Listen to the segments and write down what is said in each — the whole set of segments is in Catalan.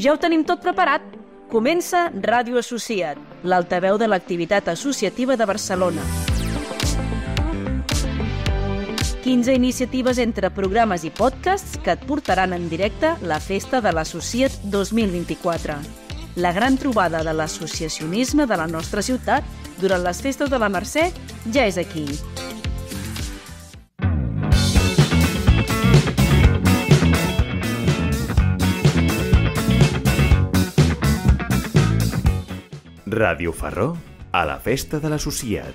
Ja ho tenim tot preparat. Comença Ràdio Associat, l'altaveu de l'activitat associativa de Barcelona. 15 iniciatives entre programes i podcasts que et portaran en directe la Festa de l'Associat 2024. La gran trobada de l'associacionisme de la nostra ciutat durant les festes de la Mercè ja és aquí. Ràdio Farró a la Festa de l'Associat.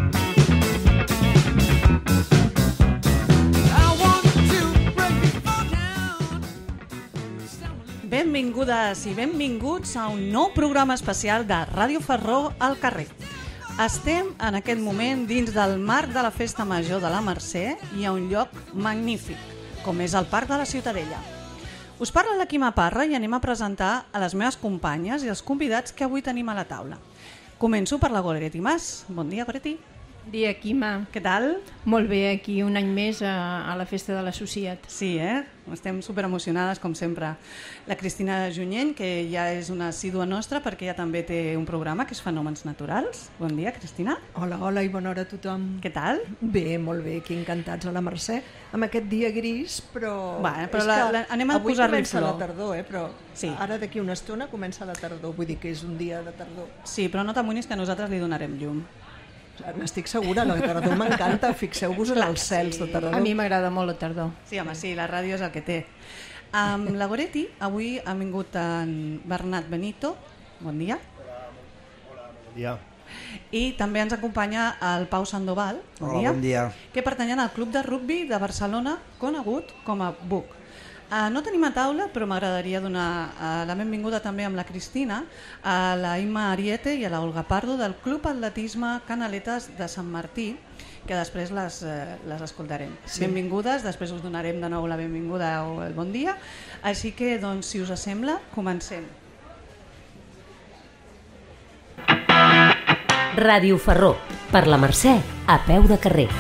Benvingudes i benvinguts a un nou programa especial de Ràdio Farró al carrer. Estem en aquest moment dins del marc de la Festa Major de la Mercè i a un lloc magnífic, com és el Parc de la Ciutadella. Us parla la Quima Parra i anem a presentar a les meves companyes i els convidats que avui tenim a la taula. Començo per la Goretti Mas. Bon dia, Goretti. Bon dia, Quima. Què tal? Molt bé, aquí un any més a la Festa de l'Associat. Sí, estem superemocionades, com sempre. La Cristina Junyent, que ja és una assídua nostra perquè ja també té un programa que és Fenòmens Naturals. Bon dia, Cristina. Hola i bona hora a tothom. Què tal? Bé, molt bé, aquí encantats a la Mercè, amb aquest dia gris, però... Anem a posar-li flor. Avui comença la tardor, però sí. Ara d'aquí una estona comença la tardor, vull dir que és un dia de tardor. Sí, però no t'amoïnis que nosaltres li donarem llum. N'estic segura, la tardor m'encanta, fixeu-vos en els cels de tardor. A mi m'agrada molt la tardor. Sí, home, sí, la ràdio és el que té. Amb la Goretti, avui ha vingut en Bernat Benito. Bon dia. Hola, bon dia. I també ens acompanya el Pau Sandoval. Bon dia. Que pertanyen al Club de Rugbi de Barcelona, conegut com a BUC. No tenim a taula, però m'agradaria donar la benvinguda també amb la Cristina, a la Imma Ariete i a la Olga Pardo del Club Atletisme Canaletes de Sant Martí, que després les escoltarem. Sí. Benvingudes, després us donarem de nou la benvinguda o el bon dia. Així que, doncs, si us sembla, comencem. Ràdio Farró, per la Mercè, a peu de carrer.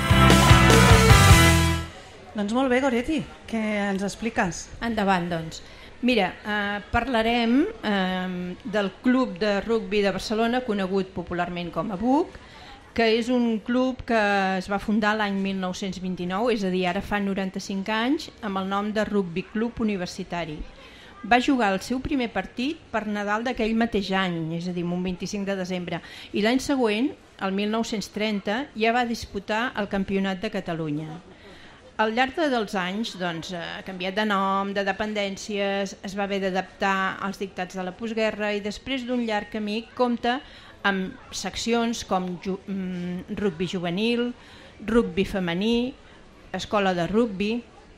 Doncs molt bé, Goretti, què ens expliques? Endavant, doncs. Mira, parlarem del Club de Rugbi de Barcelona, conegut popularment com a BUC, que és un club que es va fundar l'any 1929, és a dir, ara fa 95 anys, amb el nom de Rugbi Club Universitari. Va jugar el seu primer partit per Nadal d'aquell mateix any, és a dir, un 25 de desembre, i l'any següent, el 1930, ja va disputar el Campionat de Catalunya. Al llarg dels anys doncs, ha canviat de nom, de dependències, es va haver d'adaptar als dictats de la postguerra i després d'un llarg camí compta amb seccions com rugbi juvenil, rugbi femení, escola de rugbi,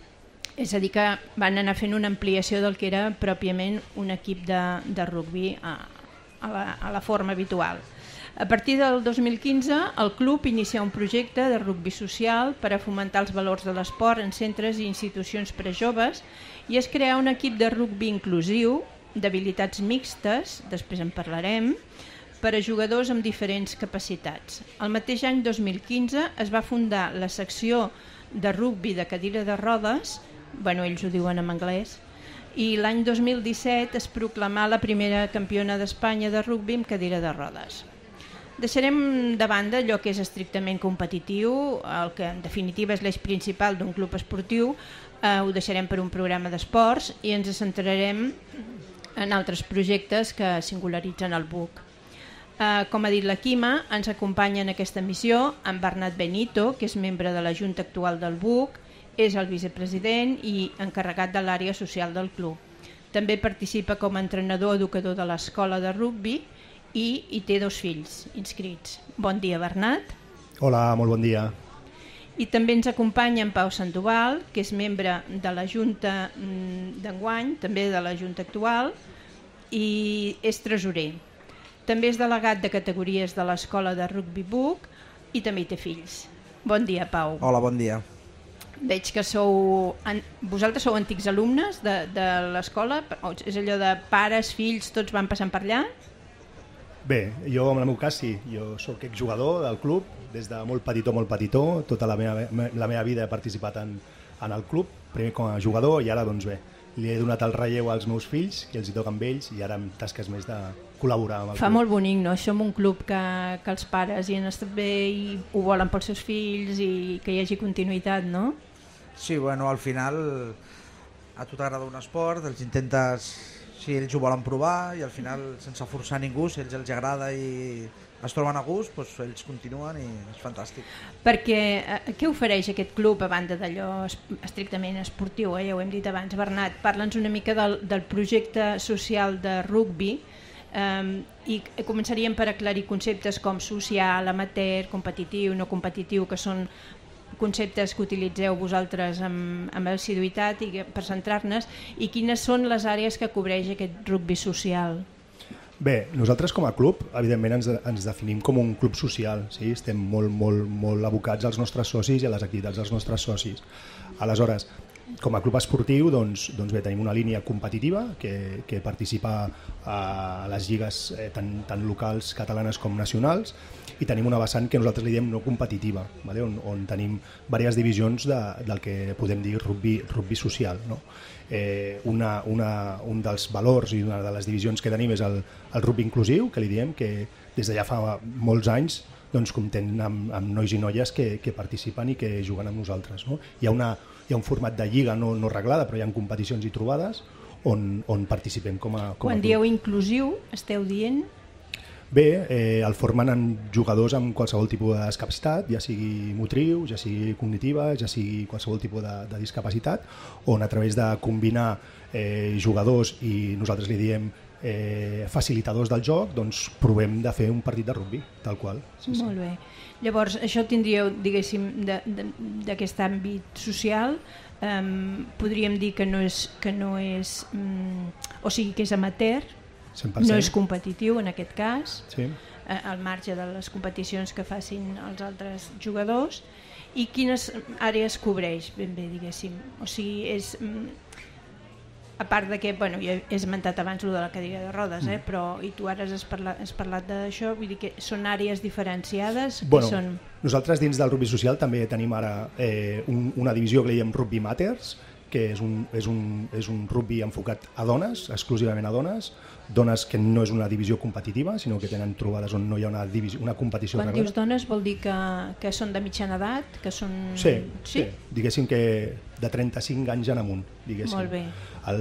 és a dir que van anar fent una ampliació del que era pròpiament un equip de rugbi a la forma habitual. A partir del 2015, el club inicia un projecte de rugbi social per a fomentar els valors de l'esport en centres i institucions per a joves i es crea un equip de rugbi inclusiu, d'habilitats mixtes, després en parlarem, per a jugadors amb diferents capacitats. El mateix any 2015 es va fundar la secció de rugbi de cadira de rodes, ells ho diuen en anglès, i l'any 2017 es proclamà la primera campiona d'Espanya de rugbi amb cadira de rodes. Deixarem de banda allò que és estrictament competitiu, el que en definitiva és l'eix principal d'un club esportiu, ho deixarem per un programa d'esports i ens centrarem en altres projectes que singularitzen el BUC. Com ha dit la Quima, ens acompanya en aquesta missió en Bernat Benito, que és membre de la Junta actual del BUC, és el vicepresident i encarregat de l'àrea social del club. També participa com a entrenador educador de l'escola de rugbi i té 2 fills inscrits. Bon dia, Bernat. Hola, molt bon dia. I també ens acompanya en Pau Sandoval, que és membre de la Junta d'enguany, també de la Junta actual, i és tresorer. També és delegat de categories de l'escola de rugbi BUC i també hi té fills. Bon dia, Pau. Hola, bon dia. Veig que vosaltres sou antics alumnes de l'escola, és allò de pares, fills, tots van passant per allà? Bé, jo en el meu cas sí, jo soc exjugador del club, des de molt petitó, tota la meva vida he participat en el club, primer com a jugador i ara doncs bé, li he donat el relleu als meus fills, i els hi toca amb ells, i ara amb tasques més de col·laborar amb el Fa club. molt bonic, no? Això en un club que els pares hi han estat bé i ho volen pels seus fills i que hi hagi continuïtat, no? Sí, bueno, al final a tu t'agrada un esport, els intentes, si ells ho volen provar, i al final sense forçar ningú, si ells els agrada i es troben a gust, doncs ells continuen i és fantàstic. Perquè què ofereix aquest club a banda d'allò estrictament esportiu? Ja ho hem dit abans. Bernat, parla'ns una mica del projecte social de rugbi i començaríem per aclarir conceptes com social, amateur, competitiu, no competitiu, que són conceptes que utilitzeu vosaltres amb assiduïtat i per centrar-nos, i quines són les àrees que cobreix aquest rugbi social? Bé, nosaltres com a club, evidentment ens definim com un club social, sí? Estem molt abocats als nostres socis i a les activitats dels nostres socis. Aleshores, com a club esportiu, doncs bé, tenim una línia competitiva que participa a les lligues tant locals, catalanes com nacionals, i tenim una vessant que nosaltres li diem no competitiva, vale? on tenim diverses divisions del que podem dir rugbi social, no? Un dels valors i una de les divisions que tenim és el rugbi inclusiu, que li diem que des de ja fa molts anys doncs comptem amb nois i noies que participen i que juguen amb nosaltres, no? Hi ha un format de lliga no reglada, però hi ha competicions i trobades on participem com a club. Quan dieu inclusiu, esteu dient? Bé, el formen amb jugadors amb qualsevol tipus de discapacitat, ja sigui motriu, ja sigui cognitiva, ja sigui qualsevol tipus de discapacitat, on a través de combinar jugadors i nosaltres li diem facilitadors del joc, doncs provem de fer un partit de rugbi, tal qual. Sí. Molt bé. Llavors, això tindríeu, diguéssim, d'aquest àmbit social, podríem dir que no és o sigui, que és amateur, 100%. No és competitiu en aquest cas, sí. Al marge de les competicions que facin els altres jugadors. I quines àrees cobreix, ben bé, diguéssim? O sigui, és... A part de que, bueno, ja he esmentat abans lo de la cadira de rodes, però i tu ara has parlat d'això, vull dir que són àrees diferenciades? Bueno, nosaltres dins del rugbi social també tenim ara una divisió que li diem Rugby Matters, que és un rugbi enfocat a dones, exclusivament a dones que no és una divisió competitiva, sinó que tenen trobades on no hi ha una competició. Quan dius dones vol dir que són de mitjana edat? Que són... Sí, diguéssim que de 35 anys en amunt. Diguéssim. Molt bé.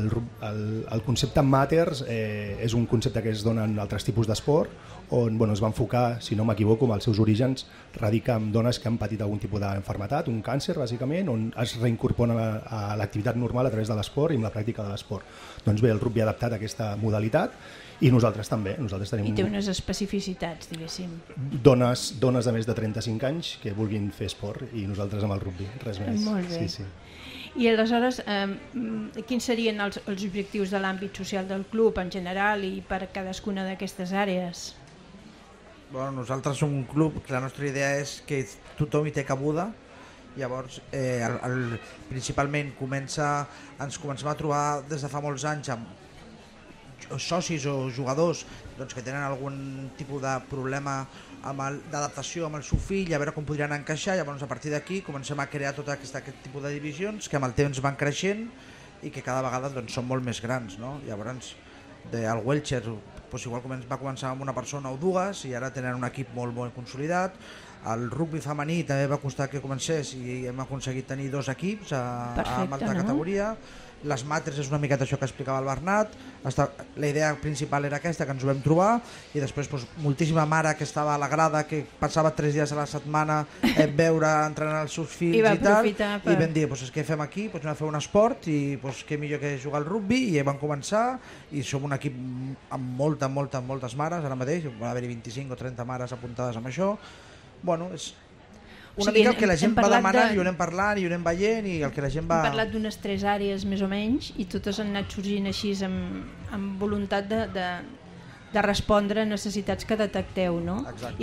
El concepte Matters és un concepte que es dona en altres tipus d'esport, on es va enfocar, si no m'equivoco, amb els seus orígens, radica en dones que han patit algun tipus d'enfermetat, un càncer, bàsicament, on es reincorporen a l'activitat normal a través de l'esport i amb la pràctica de l'esport. Doncs bé, el rugbi ha adaptat aquesta modalitat i nosaltres també. I té unes especificitats, diguéssim. Dones de més de 35 anys que vulguin fer esport i nosaltres amb el rugbi, res més. Molt bé. Sí. I aleshores, quins serien els objectius de l'àmbit social del club en general i per cadascuna d'aquestes àrees? Bueno, nosaltres som un club que la nostra idea és que tothom hi té cabuda. Llavors, principalment ens comencem a trobar des de fa molts anys amb socis o jugadors doncs, que tenen algun tipus de problema d'adaptació amb el seu fill, a veure com podrien encaixar. Llavors, a partir d'aquí comencem a crear tot aquest tipus de divisions que amb el temps van creixent i que cada vegada doncs, són molt més grans, no? Llavors, el wheelchair doncs, igual va començar amb una persona o dues i ara tenen un equip molt consolidat. El rugbi femení també va costar que comencés i hem aconseguit tenir 2 equips a alta categoria. Les matres és una miqueta això que explicava el Bernat. La idea principal era aquesta, que ens ho vam trobar, i després doncs, moltíssima mare que estava a la grada, que passava 3 dies a la setmana veure entrenar els seus fills i tal, i vam dir, doncs, què fem aquí? Doncs anem a fer un esport i doncs, què millor que jugar al rugbi, i vam començar, i som un equip amb moltes mares, ara mateix va haver-hi 25 o 30 mares apuntades amb això. Bueno, és una mica el que la gent va demanant i ho anem parlant i ho anem veient i el que la gent va... Hem parlat d'unes 3 àrees més o menys i totes han anat sorgint així amb voluntat de respondre a necessitats que detecteu, no? Exacte. I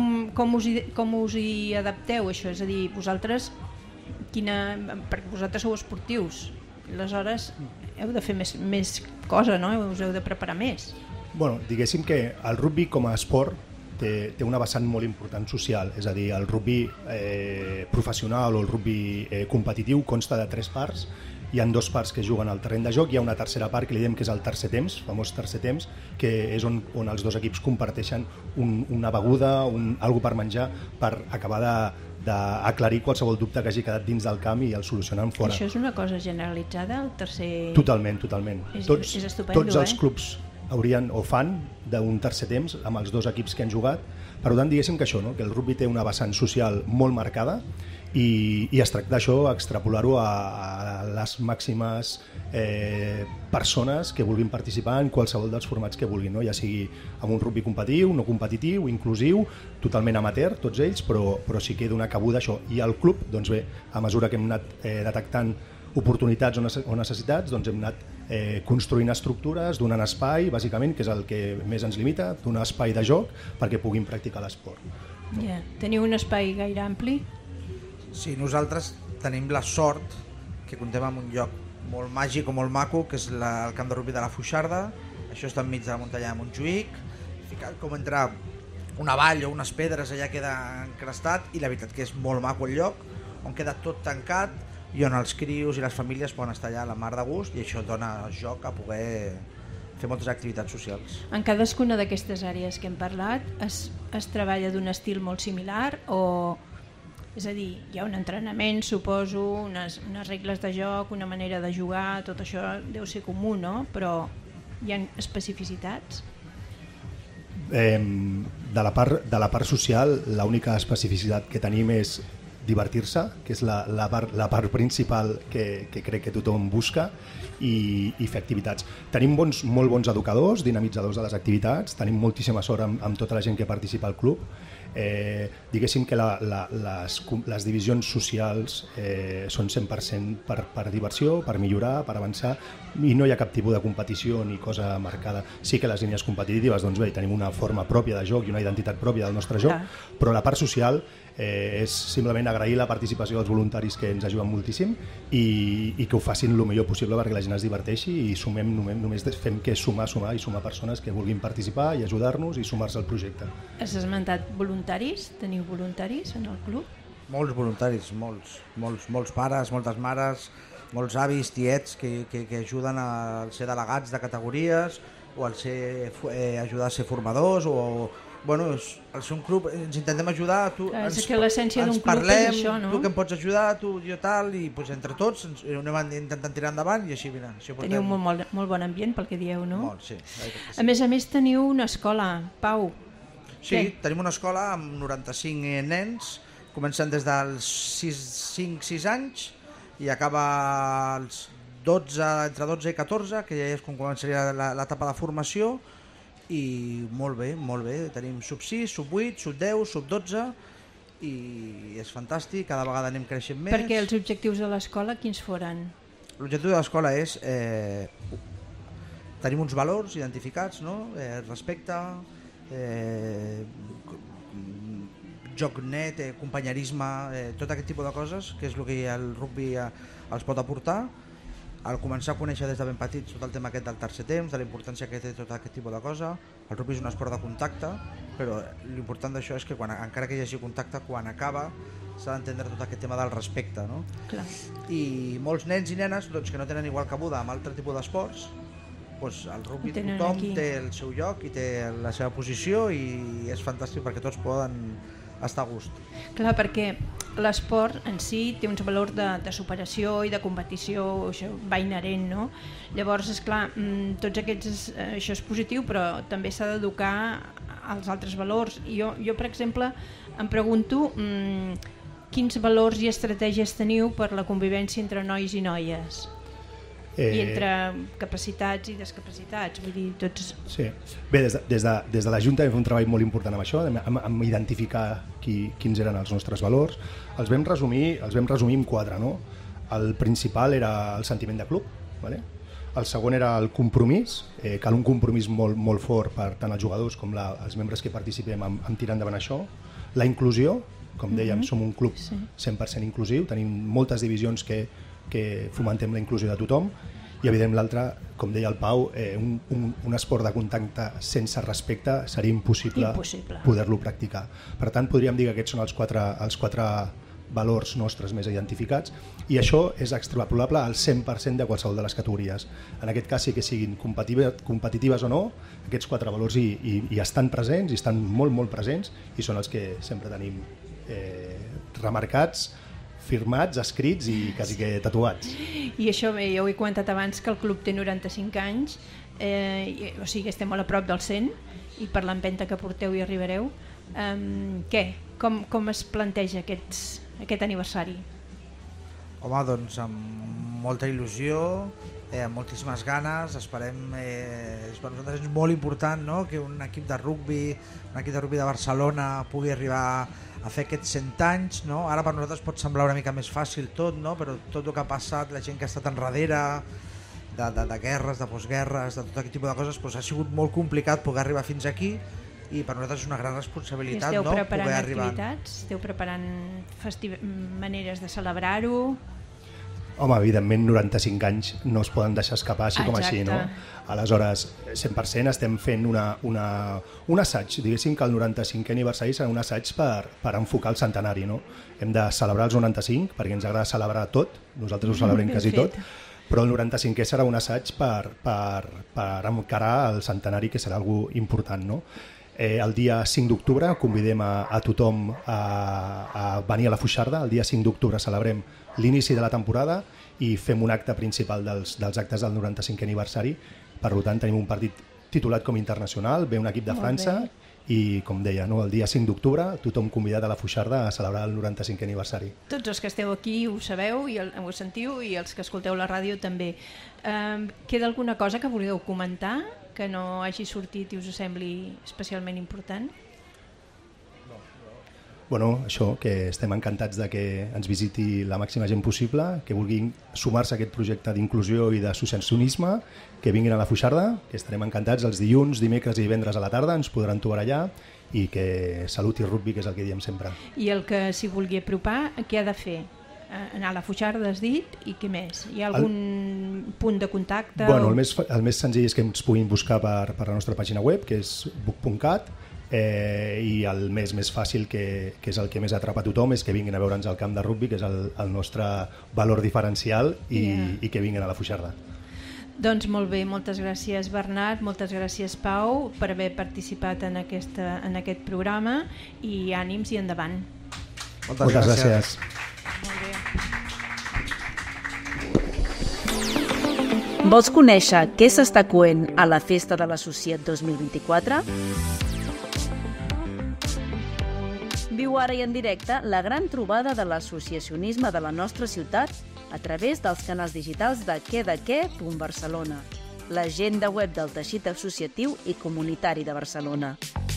com us hi adapteu, això? És a dir, vosaltres, perquè vosaltres sou esportius, aleshores heu de fer més cosa, no? Us heu de preparar més. Bueno, diguéssim que el rugbi com a esport té una vessant molt important social, és a dir, el rugbi professional o el rugbi competitiu consta de 3 parts, hi ha 2 parts que juguen al terreny de joc, hi ha una tercera part que li diem que és el tercer temps, famós tercer temps, que és on els 2 equips comparteixen una beguda, algo per menjar, per acabar d'aclarir qualsevol dubte que hagi quedat dins del camp i el solucionen fora. Això és una cosa generalitzada, el tercer... Totalment. És estupendo, tots els clubs haurien o fan d'un tercer temps amb els 2 equips que han jugat. Per tant, diguéssim que això, no? Que el rugby té una vessant social molt marcada i es tracta d'això, extrapolar-ho a les màximes persones que vulguin participar en qualsevol dels formats que vulguin, no? Ja sigui amb un rugby competitiu, no competitiu, inclusiu, totalment amateur, tots ells, però sí que dona cabuda això. I el club, doncs bé, a mesura que hem anat detectant oportunitats o necessitats, doncs hem anat construint estructures, donant espai, bàsicament, que és el que més ens limita, donar espai de joc perquè puguin practicar l'esport. Yeah. Teniu un espai gaire ampli? Sí, nosaltres tenim la sort que comptem amb un lloc molt màgic o molt maco, que és el camp de rugby de la Fuixarda. Això està enmig de la muntanya de Montjuïc, ficat com entre una vall o unes pedres, allà queda encrestat, i la veritat que és molt maco el lloc, on queda tot tancat i on els crios i les famílies poden estar allà a la mar de gust, i això dona joc a poder fer moltes activitats socials. En cadascuna d'aquestes àrees que hem parlat es treballa d'un estil molt similar o... És a dir, hi ha un entrenament, suposo, unes regles de joc, una manera de jugar, tot això deu ser comú, no? Però hi ha especificitats? De la part social, l'única especificitat que tenim és divertir-se, que és la part principal que crec que tothom busca, i fer activitats. Tenim molt bons educadors, dinamitzadors de les activitats, tenim moltíssima sort amb tota la gent que participa al club. Diguéssim que les divisions socials són 100% per diversió, per millorar, per avançar, i no hi ha cap tipus de competició ni cosa marcada. Sí que les línies competitives, doncs bé, tenim una forma pròpia de joc i una identitat pròpia del nostre joc, però la part social és simplement agrair la participació dels voluntaris, que ens ajuden moltíssim, i que ho facin el millor possible perquè la gent es diverteixi, i només fem que sumar i sumar persones que vulguin participar i ajudar-nos i sumar-se al projecte. Has esmentat voluntaris? Teniu voluntaris en el club? Molts voluntaris, molts pares, moltes mares, molts avis, tiets que ajuden a ser delegats de categories o a ajudar a ser formadors o... Bueno, al ser un club ens intentem ajudar, és que l'essència d'un club és això, no? Tu que em pots ajudar, tu, jo tal, i doncs, entre tots anem intentant tirar endavant i així, mira. Teniu molt bon ambient pel que dieu, no? Molt, sí. A més teniu una escola, Pau. Sí, tenim una escola amb 95 nens, comencen des dels 5-6 anys i acaba als entre 12 i 14, que ja és quan començaria l'etapa de formació, i molt bé, tenim sub 6, sub 8, sub 10, sub 12 i és fantàstic, cada vegada anem creixent més. Perquè els objectius de l'escola quins foren? L'objectiu de l'escola és tenim uns valors identificats, no? Respecte, joc net, companyerisme, tot aquest tipus de coses, que és el que el rugby els pot aportar. Al començar a conèixer des de ben petits tot el tema aquest del tercer temps, de la importància que té tot aquest tipus de cosa. El rugby és un esport de contacte, però l'important d'això és que encara que hi hagi contacte, quan acaba s'ha d'entendre tot aquest tema del respecte, no? Clar. I molts nens i nenes doncs, que no tenen igual cabuda amb altre tipus d'esports, doncs el rugby tothom té el seu lloc i té la seva posició i és fantàstic perquè tots poden estar a gust. Clar, perquè l'esport en si té uns valors de superació i de competició, això va inherent, no? Llavors, esclar, tots aquests, això és positiu, però també s'ha d'educar als altres valors. Jo, per exemple, em pregunto quins valors i estratègies teniu per la convivència entre nois i noies? I entre capacitats i discapacitats, vull dir, tots... Sí. Bé, des de la Junta vam fer un treball molt important amb això, amb identificar quins eren els nostres valors. Els vam resumir en 4, no? El principal era el sentiment de club, ¿vale? El segon era el compromís, cal un compromís molt fort per tant els jugadors com els membres que participem en tirar endavant això. La inclusió, com dèiem, som un club 100% inclusiu, tenim moltes divisions que fomentem la inclusió de tothom, i evidentment l'altre, com deia el Pau, un esport de contacte sense respecte seria impossible poder-lo practicar. Per tant, podríem dir que aquests són els quatre valors nostres més identificats, i això és extrapolable al 100% de qualsevol de les categories. En aquest cas sí que siguin competitives o no, aquests 4 valors hi estan presents, i estan molt, molt presents, i són els que sempre tenim remarcats, firmats, escrits i quasi que tatuats. I això bé, ja ho he comentat abans, que el club té 95 anys, o sigui, estem molt a prop del 100, i per l'empenta que porteu hi arribareu. Què? Com es planteja aquest aniversari? Home, doncs amb molta il·lusió, amb moltíssimes ganes, esperem, per nosaltres és molt important, no?, que un equip de rugbi de Barcelona pugui arribar a fer aquests 100 anys, no? Ara per nosaltres pot semblar una mica més fàcil tot, no?, però tot el que ha passat, la gent que ha estat enrere, de guerres, de postguerres, de tot aquest tipus de coses, doncs ha sigut molt complicat poder arribar fins aquí, i per nosaltres és una gran responsabilitat, no?, poder arribar. Esteu preparant maneres de celebrar-ho? Home, evidentment 95 anys no es poden deixar escapar així com així, no? Aleshores, 100% estem fent un assaig, diguéssim que el 95è aniversari serà un assaig per enfocar el centenari, no? Hem de celebrar els 95 perquè ens agrada celebrar tot, nosaltres ho celebrem quasi tot, però el 95è serà un assaig per encarar el centenari, que serà algo important, no? El dia 5 d'octubre convidem a tothom a venir a la Foixarda. El dia 5 d'octubre celebrem l'inici de la temporada i fem un acte principal dels actes del 95è aniversari. Per tant, tenim un partit titulat com internacional, ve un equip de França i, com deia, no, el dia 5 d'octubre tothom convidat a la Foixarda a celebrar el 95è aniversari. Tots els que esteu aquí ho sabeu i ho sentiu, i els que escolteu la ràdio també. Queda alguna cosa que voleu comentar que no hagi sortit i us sembli especialment important? Bueno, això, que estem encantats de que ens visiti la màxima gent possible, que vulguin sumar-se a aquest projecte d'inclusió i d'associacionisme, que vinguin a la Foixarda, que estarem encantats els dilluns, dimecres i divendres a la tarda, ens podran trobar allà, i que salut i rugbi, que és el que diem sempre. I el que s'hi vulgui apropar, què ha de fer? Anar a la Foixarda, has dit, i què més? Hi ha algun punt de contacte? Bueno, el més senzill és que ens puguin buscar per la nostra pàgina web, que és book.cat, i el més fàcil, que és el que més atrapa a tothom, és que vinguin a veure'ns al camp de rugbi, que és el nostre valor diferencial, i que vinguin a la Foixarda. Doncs molt bé, moltes gràcies Bernat, moltes gràcies Pau per haver participat en aquest programa, i ànims i endavant. Moltes gràcies. Vols conèixer què s'està coent a la Festa de l'Associat 2024? Viu ara i en directe la gran trobada de l'associacionisme de la nostra ciutat a través dels canals digitals de quedaque.barcelona, l'agenda web del teixit associatiu i comunitari de Barcelona.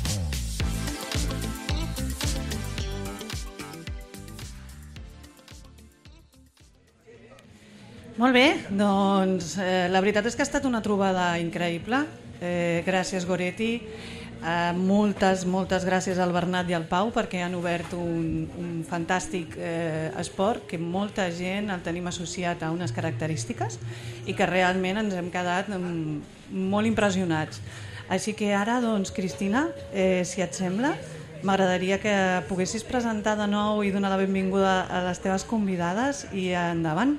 Molt bé, doncs la veritat és que ha estat una trobada increïble. Gràcies Goretti, moltes gràcies al Bernat i al Pau perquè han obert un fantàstic esport que molta gent el tenim associat a unes característiques i que realment ens hem quedat molt impressionats. Així que ara, doncs, Cristina, si et sembla, m'agradaria que poguessis presentar de nou i donar la benvinguda a les teves convidades i endavant.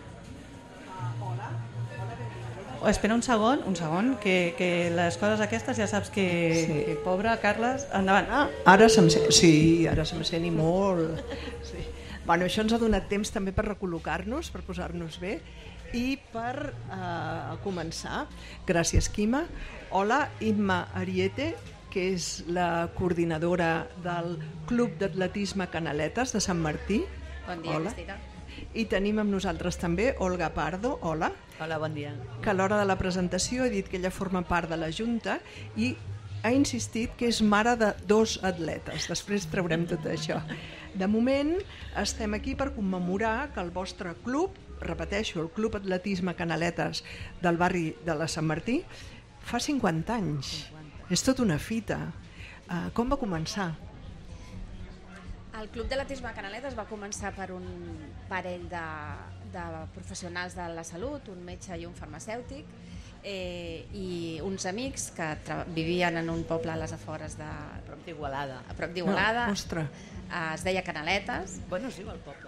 Espera un segon, que les coses aquestes ja saps que pobre Carles, endavant. Ara se'm sent i molt. Sí. Bueno, això ens ha donat temps també per recol·locar-nos, per posar-nos bé i per començar. Gràcies, Quima. Hola, Imma Ariete, que és la coordinadora del Club d'Atletisme Canaletes de Sant Martí. Bon dia, Cristina. I tenim amb nosaltres també Olga Pardo. Hola. Hola, bon dia. Que a l'hora de la presentació he dit que ella forma part de la Junta i ha insistit que és mare de 2 atletes. Després traurem tot això. De moment estem aquí per commemorar que el vostre club, repeteixo, el Club Atletisme Canaletes del barri de la Sant Martí, fa 50 anys. 50. És tot una fita. Com va començar? El Club d'Atletisme Canaletes va començar per un parell de professionals de la salut, un metge i un farmacèutic, i uns amics que vivien en un poble a les afores de... A prop d'Igualada. A prop d'Igualada. Ostres. Es deia Canaletes. Bueno, es diu el poble.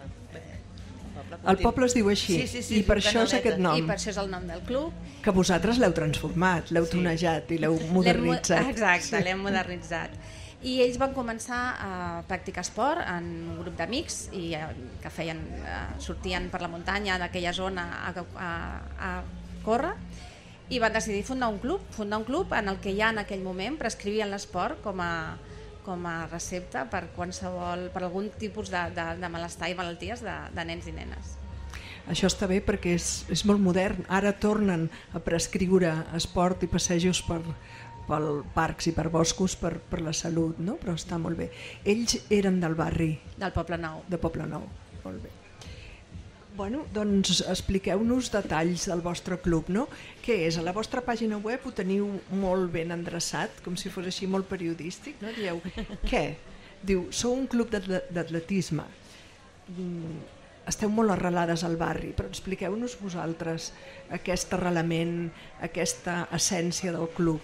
El poble es diu així, i per això és aquest nom. I per això és el nom del club. Que vosaltres l'heu transformat, l'heu tonejat i l'heu modernitzat. Exacte, l'hem modernitzat. I ells van començar a practicar esport en un grup d'amics que sortien per la muntanya d'aquella zona a córrer, i van decidir fundar un club en el que ja en aquell moment prescrivien l'esport com a recepta per algun tipus de malestar i malalties de nens i nenes. Això està bé perquè és molt modern. Ara tornen a prescriure esport i passejos per parcs i per boscos per la salut, no? Però està molt bé. Ells eren del barri? Del Poble Nou. De Poble Nou, molt bé. Bueno, doncs expliqueu-nos detalls del vostre club, no? Què és? A la vostra pàgina web ho teniu molt ben endreçat, com si fos així molt periodístic, no? Dieu, què? Diu, sou un club d'atletisme. Esteu molt arrelades al barri, però expliqueu-nos vosaltres aquest arrelament, aquesta essència del club.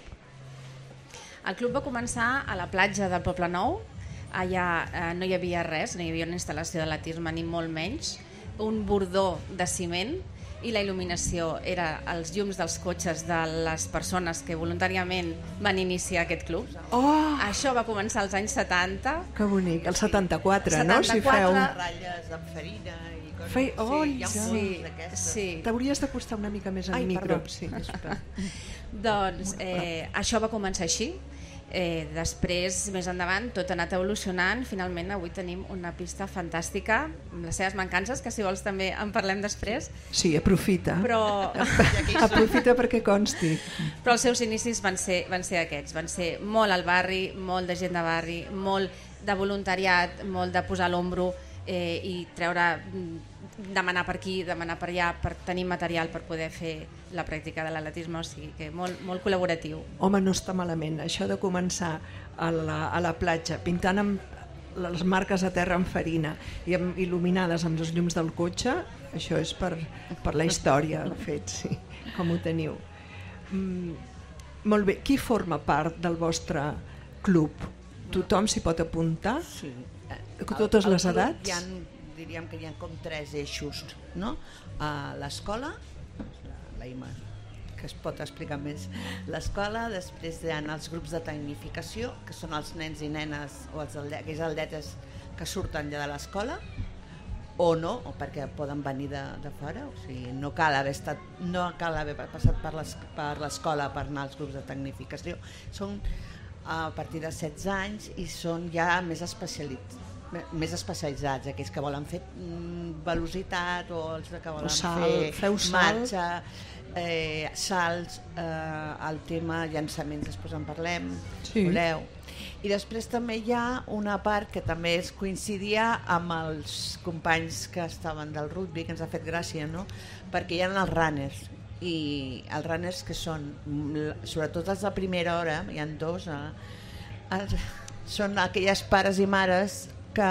El club va començar a la platja del Poble Nou. Allà no hi havia res, no hi havia una instal·lació d'atletisme ni molt menys, un bordó de ciment, i la il·luminació era els llums dels cotxes de les persones que voluntàriament van iniciar aquest club. Oh! Això va començar als anys 70. Que bonic, el 74, no? Si feu ratlles amb farina i coses. Sí. T'hauries d'acostar una mica més al micro. Sí. Doncs això va començar així. Després, més endavant, tot ha anat evolucionant. Finalment avui tenim una pista fantàstica amb les seves mancances, que si vols també en parlem després. Sí, aprofita. Aprofita perquè consti. Però els seus inicis van ser aquests. Van ser molt al barri, molt de gent de barri, molt de voluntariat, molt de posar l'ombro i demanar per aquí, demanar per allà, per tenir material per poder fer la pràctica de l'atletisme, o sigui que molt col·laboratiu. Home, no està malament, això de començar a la platja pintant amb les marques a terra amb farina i il·luminades amb els llums del cotxe, això és per la història, el fet, sí, com ho teniu. Molt bé, qui forma part del vostre club? Tothom s'hi pot apuntar? Sí. Totes les edats? Diríem que hi ha com 3 eixos, no? L'escola, la Ima, que es pot explicar més. L'escola, després hi ha els grups de tecnificació, que són els nens i nenes o aquells atletes que surten ja de l'escola, o no, o perquè poden venir de fora, o sigui, no cal haver passat per l'escola per anar als grups de tecnificació. Són a partir de 16 anys i són ja més especialitzats, aquells que volen fer velocitat o els que volen fer marxa, salts, el tema llançaments, després en parlem, voleu. I després també hi ha una part que també coincidia amb els companys que estaven del rugby, que ens ha fet gràcia, no? Perquè hi ha els runners, i els runners que són, sobretot els de primera hora, hi ha 2, són aquelles pares i mares que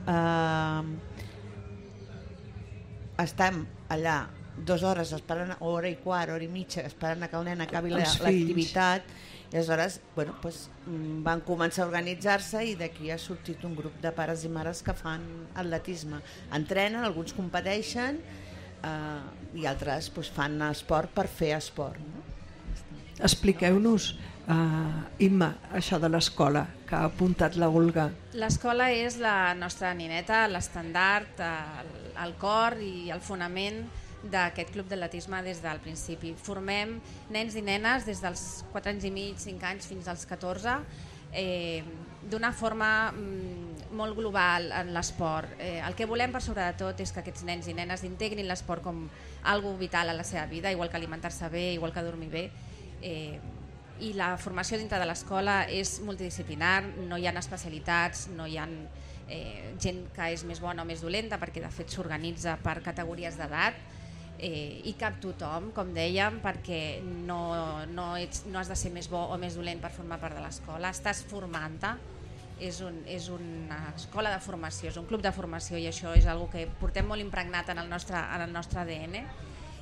estem allà 2 hores esperant, hora i quart, hora i mitja, esperant que el nen acabi l'activitat, i aleshores van començar a organitzar-se i d'aquí ha sortit un grup de pares i mares que fan atletisme. Entrenen, alguns competeixen i altres fan esport per fer esport. Expliqueu-nos, Imma, això de l'escola que ha apuntat la Olga. L'escola és la nostra nineta, l'estandard, el cor i el fonament d'aquest club d'atletisme des del principi. Formem nens i nenes des dels 4 anys i mig, 5 anys fins als 14, d'una forma molt global en l'esport. El que volem per sobre de tot és que aquests nens i nenes integrin l'esport com algo vital a la seva vida, igual que alimentar-se bé, igual que dormir bé. I la formació dintre de l'escola és multidisciplinar, no hi ha especialitats, no hi ha gent que és més bona o més dolenta, perquè de fet s'organitza per categories d'edat, i cap tothom, com dèiem, perquè no has de ser més bo o més dolent per formar part de l'escola, estàs formant-te, és una escola de formació, és un club de formació, i això és una cosa que portem molt impregnat en el nostre ADN,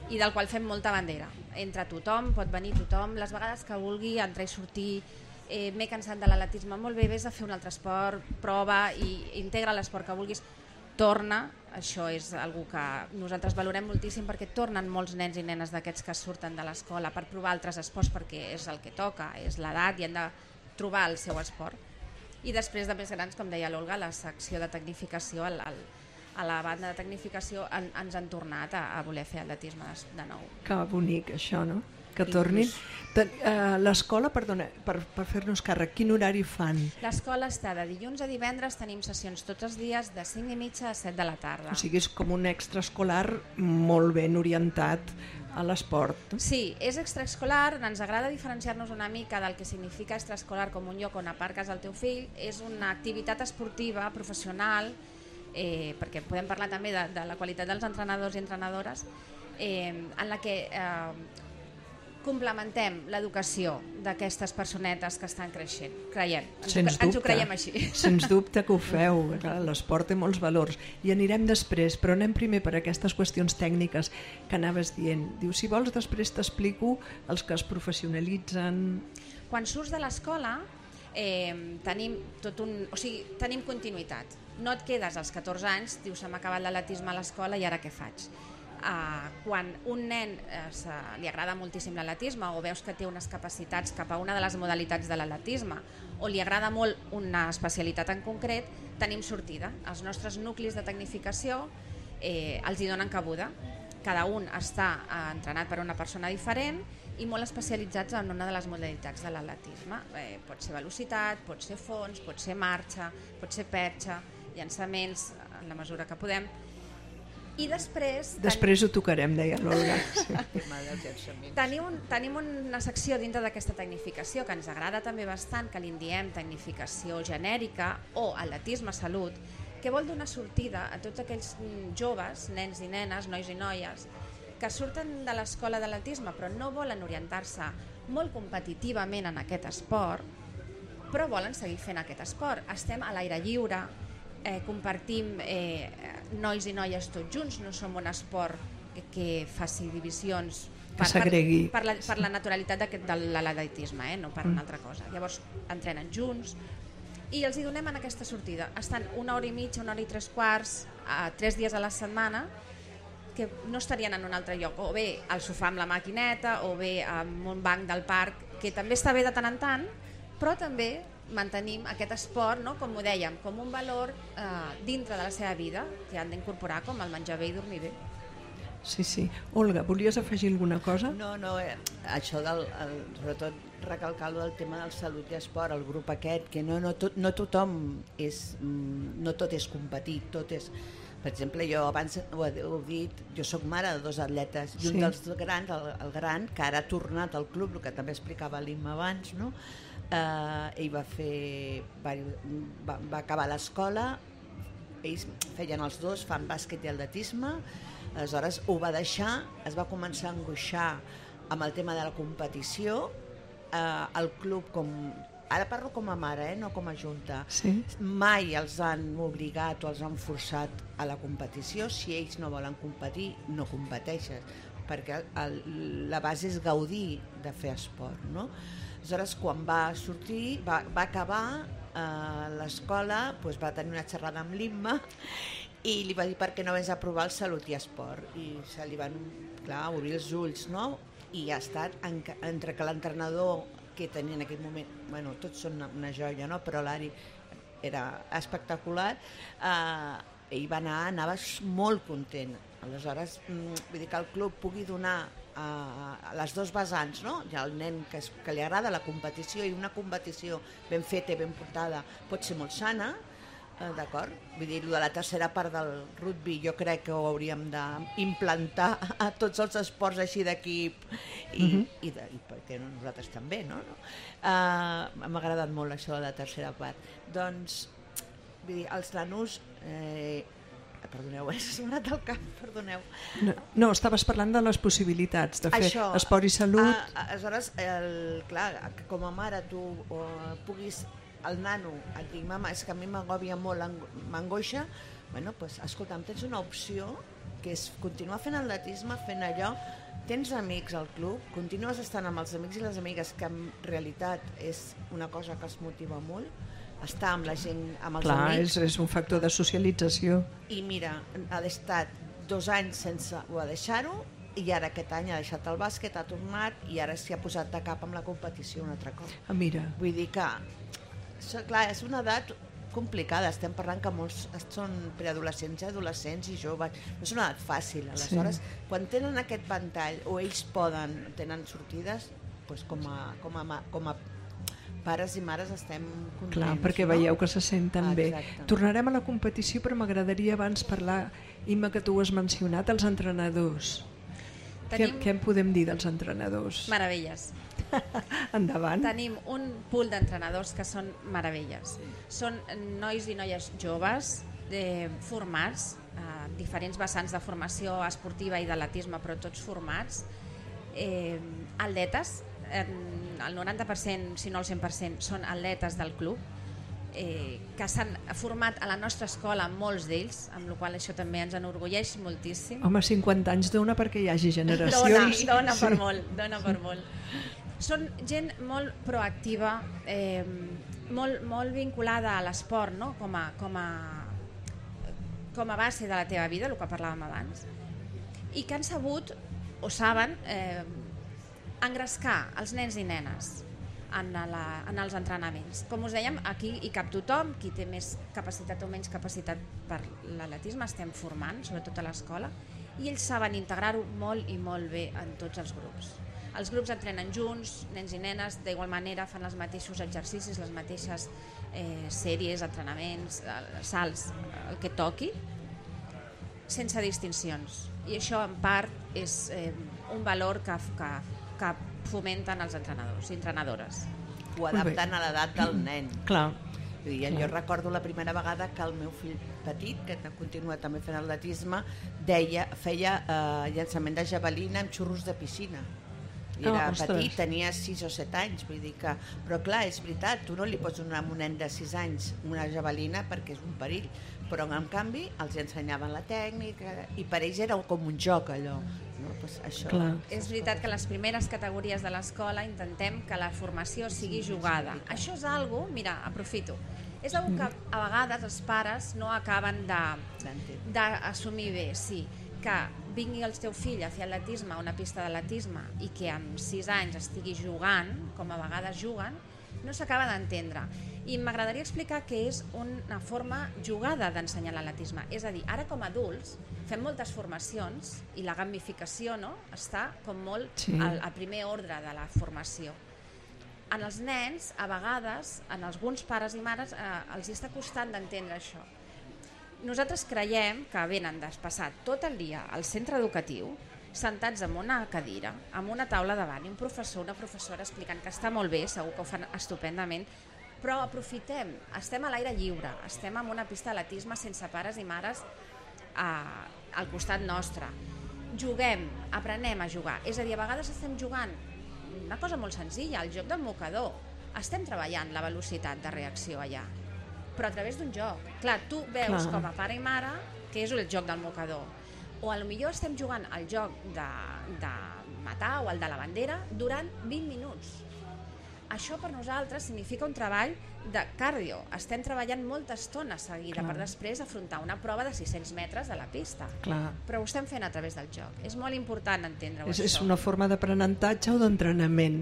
i del qual fem molta bandera. Entra tothom, pot venir tothom, les vegades que vulgui entrar i sortir, m'he cansat de l'atletisme, molt bé, vés a fer un altre esport, prova i integra l'esport que vulguis, torna, això és algo que nosaltres valorem moltíssim perquè tornen molts nens i nenes d'aquests que surten de l'escola per provar altres esports perquè és el que toca, és l'edat i han de trobar el seu esport. I després de més grans, com deia l'Olga, la secció de tecnificació, a la banda de tecnificació ens han tornat a voler fer atletisme de nou. Que bonic això, no? Que tornin. L'escola, perdona, per fer-nos càrrec, quin horari fan? L'escola està de dilluns a divendres, tenim sessions tots els dies de 5:30 a 7 de la tarda. O sigui, és com un extraescolar molt ben orientat a l'esport. Sí, és extraescolar, ens agrada diferenciar-nos una mica del que significa extraescolar com un lloc on aparques el teu fill, és una activitat esportiva, professional, perquè podem parlar també de la qualitat dels entrenadors i entrenadores, en la que complementem l'educació d'aquestes personetes que estan creixent, ens ho creiem així. Sens dubte que ho feu, l'esport té molts valors i anirem després, però anem primer per aquestes qüestions tècniques que anaves dient. Diu, si vols després t'explico els que es professionalitzen. Quan surts de l'escola tenim continuïtat. No et quedes als 14 anys, dius, se m'ha acabat l'atletisme a l'escola i ara què faig? Quan un nen li agrada moltíssim l'atletisme o veus que té unes capacitats cap a una de les modalitats de l'atletisme o li agrada molt una especialitat en concret, tenim sortida. Els nostres nuclis de tecnificació els hi donen cabuda. Cada un està entrenat per una persona diferent i molt especialitzats en una de les modalitats de l'atletisme. Pot ser velocitat, pot ser fons, pot ser marxa, pot ser perxa, llançaments, en la mesura que podem. I després ho tocarem, deia l'Olga. Tenim una secció dintre d'aquesta tecnificació que ens agrada també bastant, que li diem tecnificació genèrica o atletisme salut, que vol donar sortida a tots aquells joves, nens i nenes, nois i noies, que surten de l'escola d'atletisme però no volen orientar-se molt competitivament en aquest esport, però volen seguir fent aquest esport. Estem a l'aire lliure, compartim nois i noies tots junts, no som un esport que faci divisions per la naturalitat de l'atletisme, no per una altra cosa. Llavors entrenen junts i els hi donem en aquesta sortida. Estan 1 hora i mitja, 1 hora i 3/4, 3 dies a la setmana, que no estarien en un altre lloc, o bé al sofà amb la maquineta o bé en un banc del parc, que també està bé de tant en tant, però també mantenim aquest esport, com ho dèiem, com un valor dintre de la seva vida que han d'incorporar, com el menjar bé i dormir bé. Sí. Olga, volies afegir alguna cosa? No, això sobretot recalcar el tema del salut i esport, el grup aquest, que no tothom no tot és competir, tot és... Per exemple, jo abans ho he dit, jo soc mare de 2 atletes i un dels grans, el gran, que ara ha tornat al club, el que també explicava l'Imma abans, no? Ell va acabar l'escola, ells feien els dos, fan bàsquet i atletisme, aleshores ho va deixar, es va començar a angoixar amb el tema de la competició, el club ara parlo com a mare, no com a junta, mai els han obligat o els han forçat a la competició. Si ells no volen competir, no competeixen, perquè la base és gaudir de fer esport, no? Aleshores, quan va sortir, va acabar l'escola, va tenir una xerrada amb l'Imma i li va dir per què no vens a provar el salut i esport, i se li van obrir els ulls, no? I ha estat entre que l'entrenador que tenia en aquell moment, tots són una joia, no? Però l'Ari era espectacular, ell anava molt content. Aleshores, vull dir que el club pugui donar a les 2 vessants, no? Hi ha el nen que li agrada la competició, i una competició ben feta i ben portada pot ser molt sana, d'acord? Vull dir, de la tercera part del rugby jo crec que ho hauríem d'implantar a tots els esports així d'equip i perquè nosaltres també, no? M'ha agradat molt això de la tercera part. Doncs, vull dir, els nanos... Perdoneu, s'ha sonat el cap, perdoneu. No, estaves parlant de les possibilitats de fer esport i salut. Aleshores, clar, que com a mare tu puguis... El nano et dic, mama, és que a mi m'agòbia molt, m'angoixa, escolta'm, tens una opció que és continuar fent atletisme, fent allò. Tens amics al club, continues estant amb els amics i les amigues, que en realitat és una cosa que els motiva molt, estar amb la gent, amb els amics. Clar, és un factor de socialització. I mira, ha estat 2 anys sense deixar-ho, i ara aquest any ha deixat el bàsquet, ha tornat i ara s'hi ha posat de cap amb la competició un altre cop. Mira. Vull dir que, clar, és una edat complicada, estem parlant que molts són preadolescents, adolescents i joves, no és una edat fàcil, aleshores quan tenen aquest ventall o ells tenen sortides, doncs com a pares i mares estem contents. Clar, perquè veieu que se senten bé. Tornarem a la competició, però m'agradaria abans parlar, Imma, que tu ho has mencionat, els entrenadors. Què en podem dir dels entrenadors? Meravelles. Endavant. Tenim un pool d'entrenadors que són meravelles. Són nois i noies joves formats, diferents vessants de formació esportiva i d'atletisme, però tots formats, atletes, el 90%, si no el 100%, són atletes del club, que s'han format a la nostra escola, molts d'ells, amb la qual això també ens enorgulleix moltíssim. Home, 50 anys dona perquè hi hagi generacions. Dona per molt. Són gent molt proactiva, molt vinculada a l'esport, no? com a base de la teva vida, el que parlàvem abans, i que han sabut, o saben, engrescar els nens i nenes en els entrenaments. Com us dèiem, aquí hi cap tothom, qui té més capacitat o menys capacitat per l'atletisme, estem formant, sobretot a l'escola, i ells saben integrar-ho molt i molt bé en tots els grups. Els grups entrenen junts, nens i nenes, d'igual manera fan els mateixos exercicis, les mateixes sèries, entrenaments, salts, el que toqui, sense distincions. I això en part és un valor que fomenten els entrenadors i entrenadores. Ho adapten a l'edat del nen. Clar. Jo recordo la primera vegada que el meu fill petit, que continua també fent atletisme, feia llançament de javelina amb xurros de piscina. I era petit, tenia 6 o 7 anys, vull dir que... Però clar, és veritat, tu no li pots donar a un nen de 6 anys una javelina perquè és un perill, però en canvi els ensenyaven la tècnica i per ells era com un joc allò. No? Pues això. És veritat que les primeres categories de l'escola intentem que la formació sigui jugada. Això és algo, mira, aprofito, és algo que a vegades els pares no acaben d'assumir bé, sí, que vingui el teu fill a fer atletisme a una pista d'atletisme i que amb 6 anys estigui jugant, com a vegades juguen, no s'acaba d'entendre. I m'agradaria explicar que és una forma jugada d'ensenyar l'atletisme. És a dir, ara com a adults fem moltes formacions i la gamificació està com molt al primer ordre de la formació. En els nens, a vegades, en alguns pares i mares, els està costant d'entendre això. Nosaltres creiem que venen de passar tot el dia al centre educatiu sentats en una cadira, amb una taula davant i un professor, una professora explicant que està molt bé, segur que ho fan estupendament, però aprofitem, estem a l'aire lliure, estem en una pista d'atletisme sense pares i mares al costat nostre. Juguem, aprenem a jugar, és a dir, a vegades estem jugant una cosa molt senzilla, el joc del mocador, estem treballant la velocitat de reacció allà, però a través d'un joc. Clar, tu veus com a pare i mare que és el joc del mocador. O potser estem jugant al joc de matar o el de la bandera durant 20 minuts. Això per nosaltres significa un treball de cardio. Estem treballant molta estona seguida per després afrontar una prova de 600 metres de la pista. Però ho estem fent a través del joc. És molt important entendre-ho això. És una forma d'aprenentatge o d'entrenament.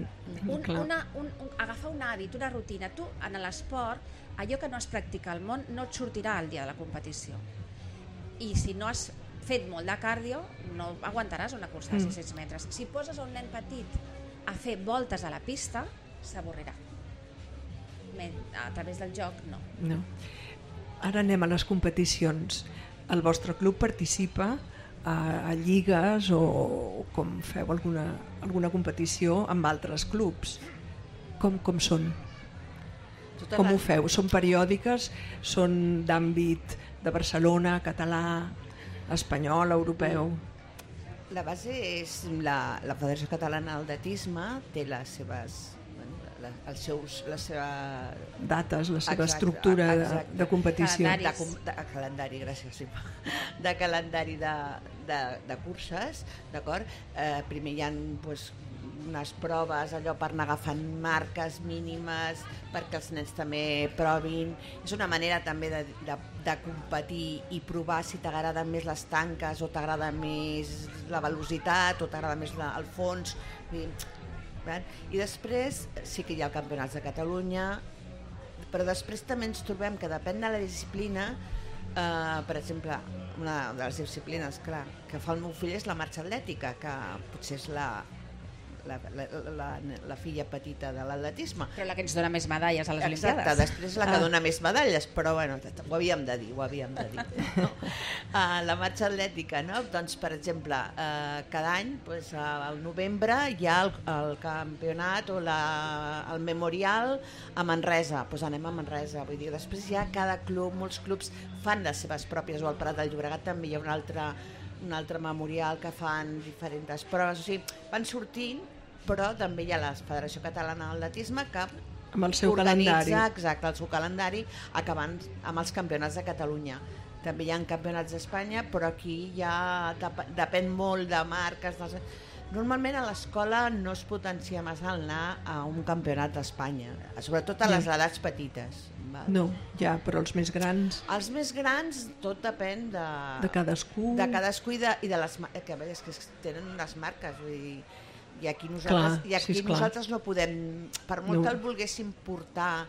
Agafar un hàbit, una rutina. Tu, en l'esport, allò que no es practica al món no et sortirà el dia de la competició. I si no has fet molt de cardio, no aguantaràs una cursa de 600 metres. Si poses un nen petit a fer voltes a la pista, s'avorrirà. A través del joc, no. Ara anem a les competicions. El vostre club participa a lligues o com feu alguna competició amb altres clubs? Com són? Com ho feu? Són periòdiques? Són d'àmbit de Barcelona, català, espanyol, europeu? La base és la Federació Catalana d'Atletisme, té les seves la seva... dates, la seva estructura de competició. Calendari, gràcies. De calendari de curses, d'acord? Primer hi ha unes proves allò per anar agafant marques mínimes perquè els nens també provin. És una manera també de competir i provar si t'agraden més les tanques o t'agrada més la velocitat o t'agrada més el fons. I després sí que hi ha el campionats de Catalunya, però després també ens trobem que depèn de la disciplina. Per exemple, una de les disciplines que fa el meu fill és la marxa atlètica, que potser és la filla petita de l'atletisme. Però la que ens dona més medalles a les Olimpiades. Exacte, després la que dona més medalles, però bueno, ho havíem de dir. No? La marxa atlètica, no? Doncs, per exemple, cada any, al novembre, hi ha el campionat o el memorial a Manresa. Doncs anem a Manresa. Vull dir, després hi ha cada club, molts clubs fan les seves pròpies, o al Prat del Llobregat també hi ha un altre memorial que fan diferents proves. O sigui, van sortint, però també hi ha la Federació Catalana d'Atletisme que amb el seu calendari. Exacte, el seu calendari, acabant amb els campionats de Catalunya. També hi ha campionats d'Espanya, però aquí ja depèn molt de marques. Normalment a l'escola no es potencia massa anar a un campionat d'Espanya, sobretot a les edats petites. No, ja, però els més grans... Els més grans tot depèn de cadascú. De cadascú i de les que tenen unes marques, vull dir, i aquí nosaltres no podem, per molt que el volguéssim portar,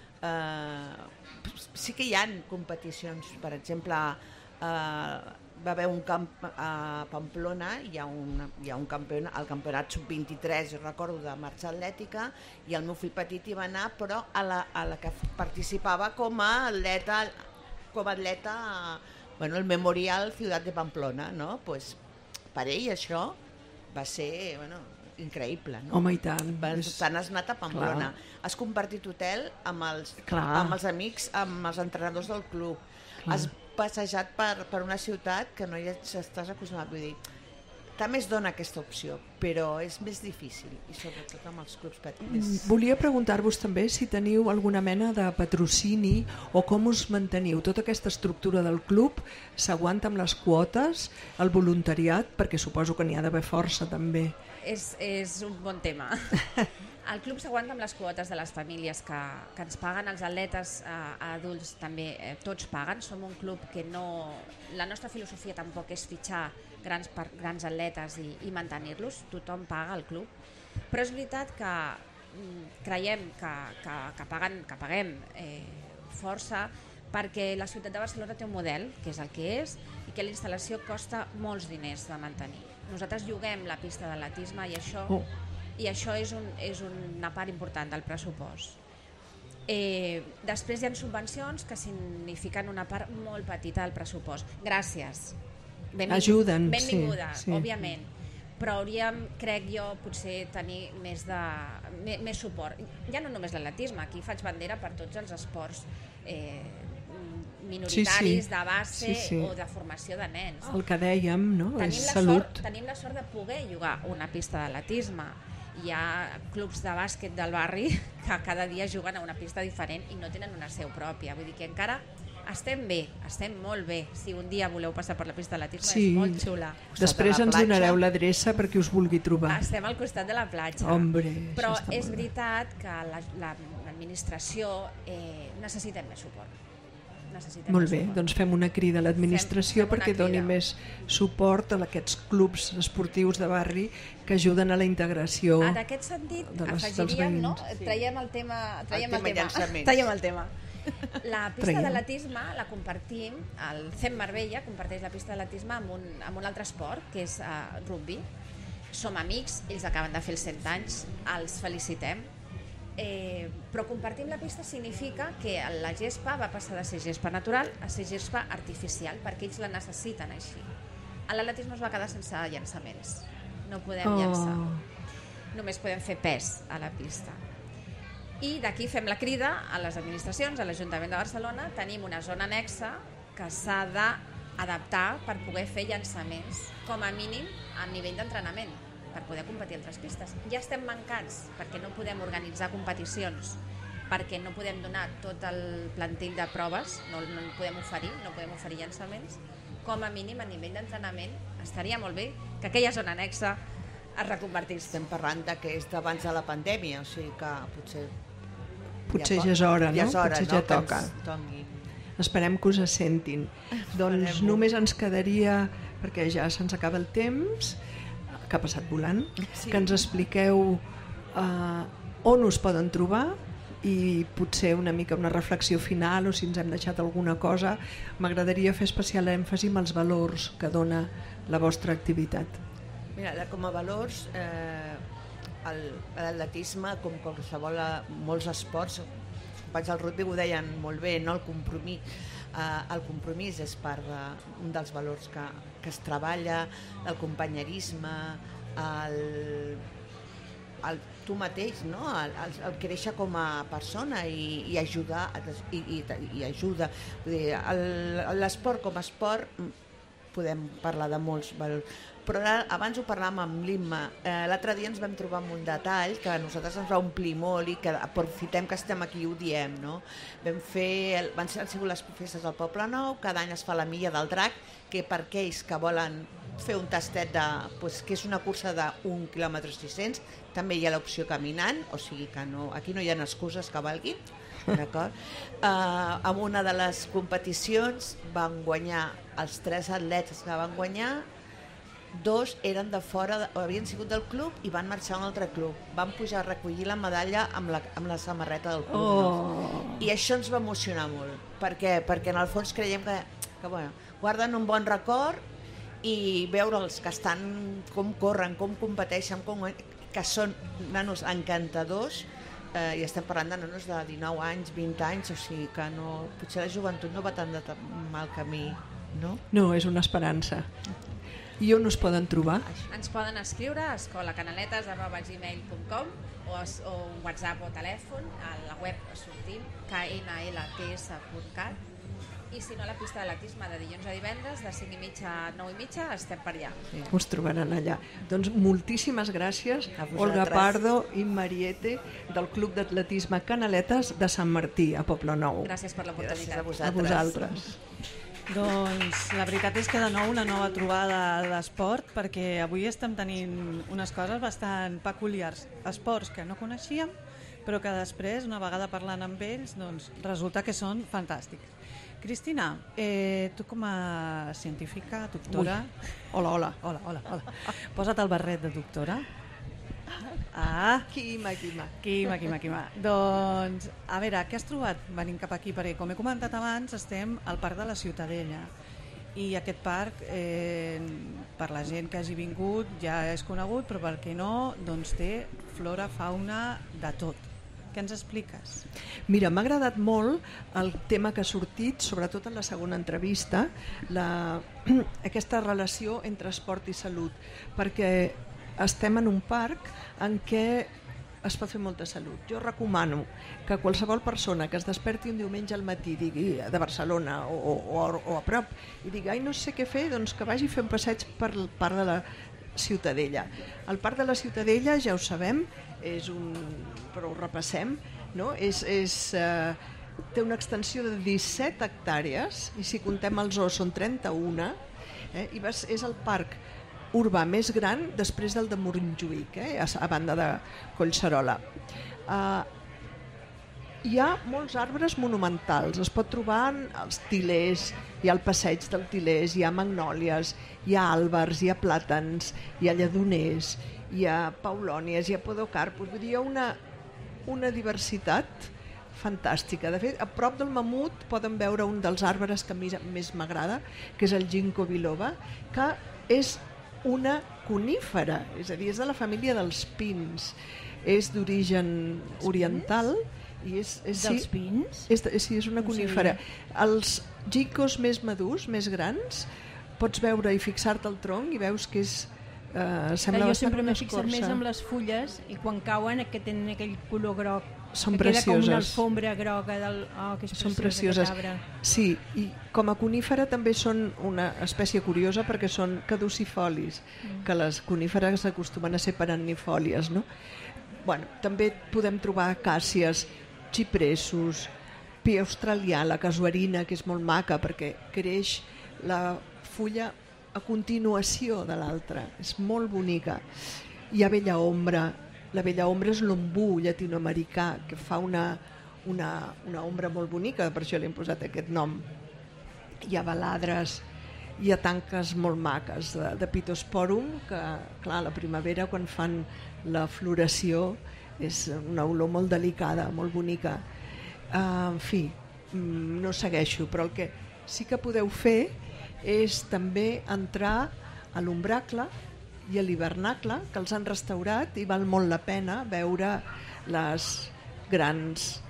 sí que hi ha competicions. Per exemple, va haver un camp a Pamplona, hi ha un campionat, el campionat sub-23, jo recordo, de marxa atlètica, i el meu fill petit hi va anar, però a la que participava com a atleta, el Memorial Ciutat de Pamplona, no? Pues, per ell això va ser increïble, no? Home, i tant. Tant has anat a Pamplona, has compartit hotel amb els amics, amb els entrenadors del club, has passejat per una ciutat que no hi estàs acostumat. Vull dir, també es dona aquesta opció, però és més difícil, i sobretot amb els clubs petits. Volia preguntar-vos també si teniu alguna mena de patrocini o com us manteniu. Tota aquesta estructura del club s'aguanta amb les quotes, el voluntariat, perquè suposo que n'hi ha d'haver força també. És un bon tema. El club s'aguanta amb les quotes de les famílies que ens paguen, els atletes adults també, tots paguen. Som un club que no... La nostra filosofia tampoc és fitxar grans atletes i mantenir-los, tothom paga al club. Però és veritat que creiem que paguem força perquè la ciutat de Barcelona té un model, que és el que és, i que la instal·lació costa molts diners de mantenir. Nosaltres lloguem la pista d'atletisme i això és una part important del pressupost. Després hi ha subvencions que signifiquen una part molt petita del pressupost. Gràcies. Ajuden. Benvinguda, òbviament. Però hauríem, crec jo, potser tenir més suport. Ja no només l'atletisme, aquí faig bandera per tots els esports minoritaris, de base o de formació de nens. El que dèiem, no? És salut. Tenim la sort de poder jugar una pista d'atletisme. Hi ha clubs de bàsquet del barri que cada dia juguen a una pista diferent i no tenen una seu pròpia. Vull dir que encara estem bé, estem molt bé. Si un dia voleu passar per la pista d'atletisme, és molt xula. Després ens donareu l'adreça perquè us vulgui trobar. Estem al costat de la platja. Però és veritat que l'administració necessita més suport. Molt bé, doncs fem una crida a l'administració perquè doni més suport a aquests clubs esportius de barri que ajuden a la integració. En aquest sentit, afegiríem, no? Traiem el tema. La pista d'atletisme la compartim, el CEM Marbella comparteix la pista d'atletisme amb un altre esport, que és rugby. Som amics, ells acaben de fer els 100 anys, els felicitem. Però compartim la pista significa que la gespa va passar de ser gespa natural a ser gespa artificial, perquè ells la necessiten així. A l'atletisme es va quedar sense llançaments, no podem llançar, només podem fer pes a la pista. I d'aquí fem la crida a les administracions, a l'Ajuntament de Barcelona. Tenim una zona annexa que s'ha d'adaptar per poder fer llançaments, com a mínim a nivell d'entrenament. per poder competir a altres pistes. Ja estem mancats perquè no podem organitzar competicions, perquè no podem donar tot el plantell de proves, no podem oferir llançaments. Com a mínim a nivell d'entrenament estaria molt bé que aquella zona anexa es reconvertís. Estem parlant que és d'abans de la pandèmia, o sigui que potser ja és hora, no? Potser ja toca. Esperem que us sentin. Doncs només ens quedaria, perquè ja se'ns acaba el temps, que ha passat volant, que ens expliqueu on us poden trobar i potser una mica una reflexió final, o si ens hem deixat alguna cosa. M'agradaria fer especial èmfasi amb els valors que dona la vostra activitat. Mira, com a valors, l'atletisme, com qualsevol molts esports, els companys del rugby ho deien molt bé, no? El compromís és part d'un dels valors que es treballa, el companyerisme, el tu mateix, no? El créixer com a persona i ajudar, i ajuda. L'esport com a esport podem parlar de molts valors, però abans ho parlàvem amb l'Imma. L'altre dia ens vam trobar amb un detall que a nosaltres ens va omplir molt i que aprofitem que estem aquí i ho diem, no? Han sigut les festes del Poble Nou, cada any es fa la Milla del Drac, que per aquells que volen fer un tastet que és una cursa de 1 km 600, també hi ha l'opció caminant, o sigui que aquí no hi ha excuses que valguin, d'acord? En una de les competicions van guanyar els 3 atletes que van guanyar, 2 eren de fora, havien sigut del club i van marxar a un altre club. Van pujar a recollir la medalla amb la samarreta del club. I això ens va emocionar molt. Per què? Perquè en el fons creiem que guarden un bon record i veure'ls que estan, com corren, com competeixen, que són nanos encantadors, i estem parlant de nanos de 19 anys, 20 anys, o sigui que potser la joventut no va tan de mal camí, no? No, és una esperança. I on us poden trobar? Ens poden escriure a escolacanaletes@gmail.com o WhatsApp o telèfon, a la web sortim knlts.cat, i si no, a la pista d'atletisme de dilluns a divendres de 5:30 a 9:30 estem per allà. Us trobaran allà. Doncs moltíssimes gràcies, Olga Pardo i Mariette, del Club d'Atletisme Canaletes de Sant Martí, a Poble Nou. Gràcies per l'oportunitat. A vosaltres. Doncs la veritat és que de nou una nova trobada d'esport, perquè avui estem tenint unes coses bastant peculiars, esports que no coneixíem però que després, una vegada parlant amb ells, doncs resulta que són fantàstics. Cristina, tu com a científica, doctora... Hola. Posa't el barret de doctora. Quima. Doncs, a veure, què has trobat venint cap aquí? Perquè, com he comentat abans, estem al Parc de la Ciutadella i aquest parc, per la gent que hagi vingut, ja és conegut, però per què no, doncs té flora, fauna, de tot. Què ens expliques? Mira, m'ha agradat molt el tema que ha sortit, sobretot en la segona entrevista, aquesta relació entre esport i salut, perquè estem en un parc en què es pot fer molta salut. Jo recomano que qualsevol persona que es desperti un diumenge al matí, digui de Barcelona o a prop, i digui, no sé què fer, doncs que vagi a fer un passeig per el Parc de la Ciutadella. El Parc de la Ciutadella, ja ho sabem, però ho repassem, no? Té una extensió de 17 hectàrees i si contem els zoos són 31, i és el parc urbà més gran després del de Montjuïc, a banda de Collserola. Hi ha molts arbres monumentals, es pot trobar els tilers, hi ha el passeig del tilers, hi ha magnòlies, hi ha àlbers, hi ha plàtans, hi ha lledoners, hi ha paulònies, hi ha podocarpus, vull dir, hi ha una diversitat fantàstica. De fet, a prop del mamut poden veure un dels arbres que a mi més m'agrada, que és el ginkgo biloba, que és una conífera, és a dir, és de la família dels pins, és d'origen oriental i dels pins? Sí, és una conífera. Els ginkgos més madurs, més grans, pots veure i fixar-te al tronc i veus que és sembla jo sempre m'he bastant fixat escorça. més amb les fulles i quan cauen que tenen aquell color groc. Són que queda com una precioses. alfombra groga del... Oh, que és Són preciós, precioses. aquest arbre. Sí, i com a conífera també són una espècie curiosa perquè són caducifolis, que les coníferes acostumen a ser perennifòlies, no? Bueno, també podem trobar acàcies, xipressos, pi australià, la casuarina, que és molt maca perquè creix la fulla a continuació de l'altra, és molt bonica. Hi ha vella ombra, la vella ombra és l'ombú llatinoamericà, que fa una ombra molt bonica, per això li hem posat aquest nom. Hi ha baladres, hi ha tanques molt maques de Pittosporum, que clar, a la primavera quan fan la floració és una olor molt delicada, molt bonica. En fi, no segueixo, però el que sí que podeu fer és també entrar a l'ombracle i a l'hivernacle, que els han restaurat i val molt la pena veure les grans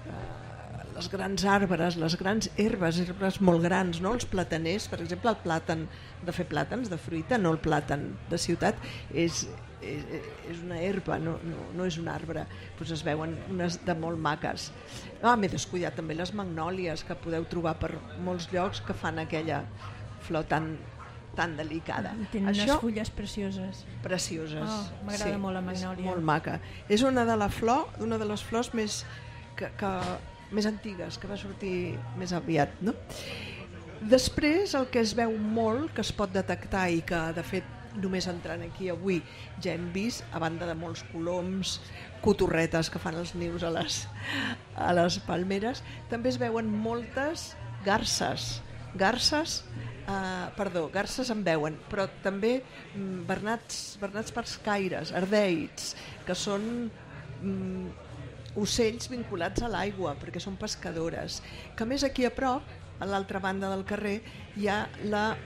arbres, les grans herbes molt grans, no? Els plataners, per exemple, el plàtan de fer plàtans de fruita, no el plàtan de ciutat, és una herba, no és un arbre. Pues es veuen unes de molt maques. M'he descuidat també les magnòlies, que podeu trobar per molts llocs, que fan aquella flor tan delicada. Tenen unes fulles precioses. Precioses. M'agrada molt la magnòlia. És molt maca. És una de les flors més més antigues, que va sortir més aviat, no? Després, el que es veu molt, que es pot detectar i que de fet només entrant aquí avui ja hem vist, a banda de molts coloms, cotorretes que fan els nius a les palmeres, també es veuen moltes garses en veuen, però també bernats pescaires, ardeids, que són ocells vinculats a l'aigua, perquè són pescadores. Que més aquí a prop, a l'altra banda del carrer, hi ha la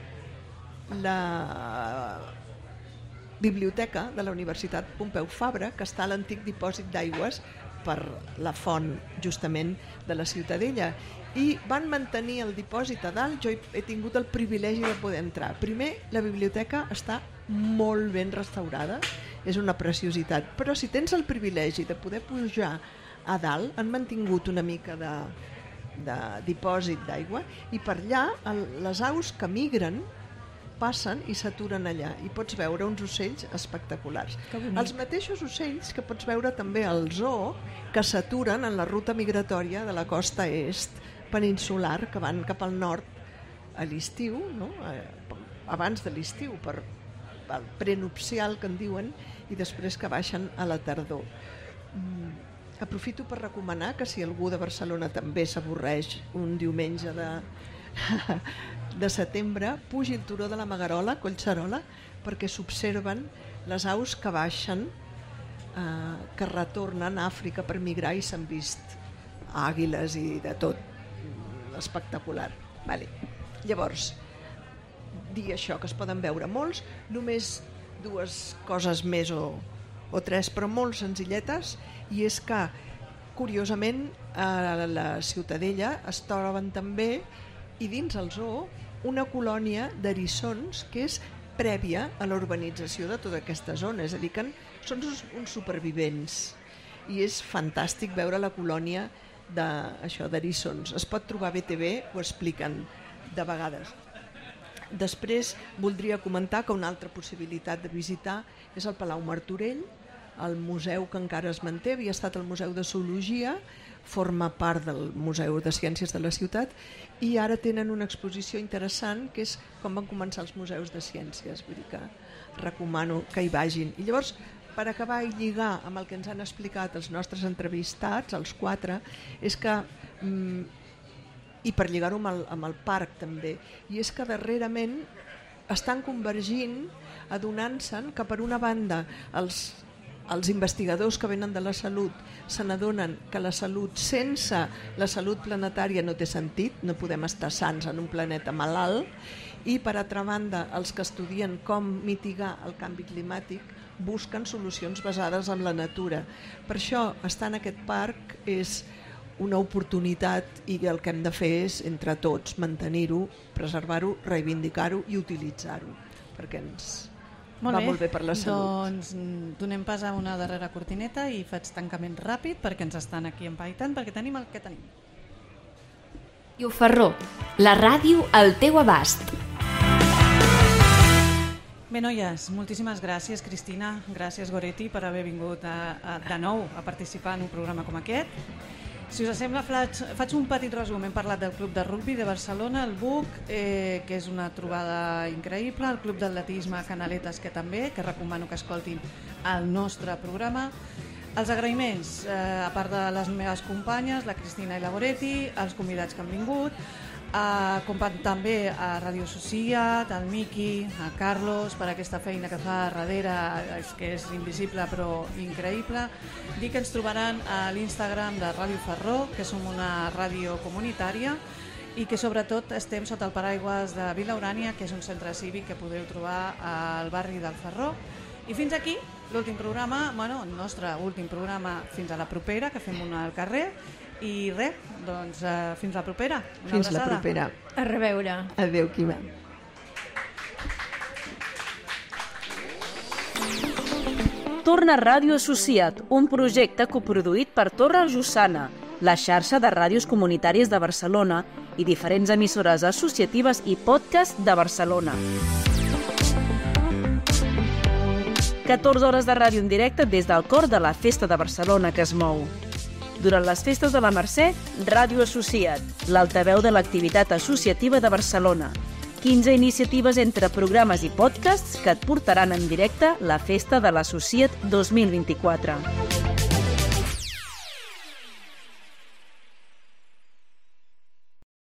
biblioteca de la Universitat Pompeu Fabra, que està a l'antic dipòsit d'aigües per la font justament de la Ciutadella, i van mantenir el dipòsit a dalt. Jo he tingut el privilegi de poder entrar. Primer, la biblioteca està molt ben restaurada, és una preciositat, però si tens el privilegi de poder pujar a dalt, han mantingut una mica de dipòsit d'aigua, i per allà les aus que migren passen i s'aturen allà, i pots veure uns ocells espectaculars. Els mateixos ocells que pots veure també al zoo, que s'aturen en la ruta migratòria de la costa est peninsular, que van cap al nord a l'estiu, no? Abans de l'estiu, per el prenupcial que en diuen, i després que baixen a la tardor. Aprofito per recomanar que si algú de Barcelona també s'avorreix un diumenge de setembre, pugi el turó de la Magarola, Collserola, perquè s'observen les aus que baixen, que retornen a Àfrica per migrar, i s'han vist àguiles i de tot. Espectacular. Llavors, dir això, que es poden veure molts, només dues coses més o tres, però molt senzilletes, i és que, curiosament, a la Ciutadella es troben també, i dins el zoo, una colònia d'eriçons que és prèvia a la urbanització de tota aquesta zona, és a dir, que són uns supervivents, i és fantàstic veure la colònia d'eriçons. Es pot trobar a BTV, ho expliquen de vegades. Després voldria comentar que una altra possibilitat de visitar és el Palau Martorell, el museu que encara es manté, havia estat el Museu de Zoologia, forma part del Museu de Ciències de la ciutat, i ara tenen una exposició interessant que és com van començar els museus de ciències, vull dir que recomano que hi vagin. I llavors, per acabar i lligar amb el que ens han explicat els nostres entrevistats, els 4, és que, i per lligar-ho amb el parc també, i és que darrerament estan convergint, adonant-se'n que per una banda els investigadors que venen de la salut se n'adonen que la salut sense la salut planetària no té sentit, no podem estar sants en un planeta malalt, i per altra banda els que estudien com mitigar el canvi climàtic busquen solucions basades en la natura. Per això estar en aquest parc és una oportunitat, i el que hem de fer és, entre tots, mantenir-ho, preservar-ho, reivindicar-ho i utilitzar-ho, perquè ens va molt bé per la salut. Doncs donem pas a una darrera cortineta i faig tancament ràpid perquè ens estan aquí empaitant, perquè tenim el que tenim. Ràdio Ferró, la ràdio al teu abast. Bé, noies, moltíssimes gràcies, Cristina, gràcies, Goretti, per haver vingut de nou a participar en un programa com aquest. Si us sembla, faig un petit resum. Hem parlat del Club de Rugbi de Barcelona, el BUC, que és una trobada increïble, el Club d'Atletisme Canaletes, que també, que recomano que escoltin el nostre programa. Els agraïments, a part de les meves companyes, la Cristina i la Goretti, els convidats que han vingut, com també a Ràdio Sociat, al Miqui, a Carlos, per aquesta feina que fa darrere, que és invisible però increïble. Dir que ens trobaran a l'Instagram de Ràdio Ferró, que som una ràdio comunitària i que sobretot estem sota el paraigües de Vila Urània, que és un centre cívic que podeu trobar al barri del Ferró. I fins aquí l'últim programa, el nostre últim programa fins a la propera, que fem una al carrer. I res, doncs fins la propera. Fins la propera. A reveure. Adéu, Quima. Torna Ràdio Associat, un projecte coproduït per Torre Jussana, la xarxa de ràdios comunitàries de Barcelona i diferents emissores associatives i podcast de Barcelona. 14 hores de ràdio en directe des del cor de la Festa de Barcelona que es mou. Durant les festes de la Mercè, Ràdio Associat, l'altaveu de l'activitat associativa de Barcelona. 15 iniciatives entre programes i podcasts que et portaran en directe la Festa de l'Associat 2024.